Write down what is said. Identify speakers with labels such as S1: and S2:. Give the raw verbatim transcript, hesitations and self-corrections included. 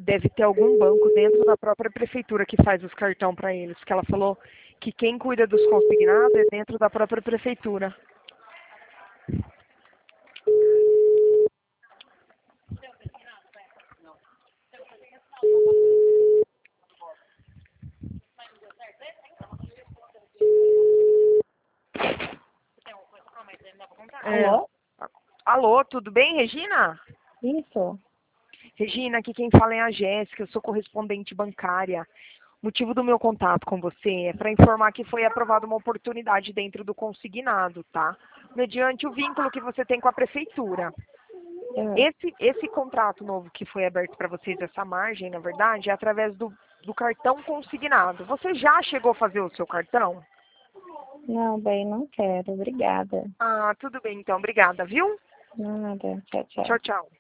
S1: deve ter algum banco dentro da própria prefeitura que faz os cartão para eles, porque ela falou que quem cuida dos consignados é dentro da própria prefeitura. É.
S2: Alô?
S1: Alô, tudo bem, Regina?
S2: Isso.
S1: Regina, aqui quem fala é a Jéssica, eu sou correspondente bancária. O motivo do meu contato com você é para informar que foi aprovada uma oportunidade dentro do consignado, tá? Mediante o vínculo que você tem com a prefeitura.
S2: É.
S1: Esse, esse contrato novo que foi aberto para vocês, essa margem, na verdade, é através do, do cartão consignado. Você já chegou a fazer o seu cartão?
S2: Não, bem, não quero. Obrigada.
S1: Ah, tudo bem então. Obrigada, viu?
S2: Nada. Tchau, tchau.
S1: Tchau, tchau.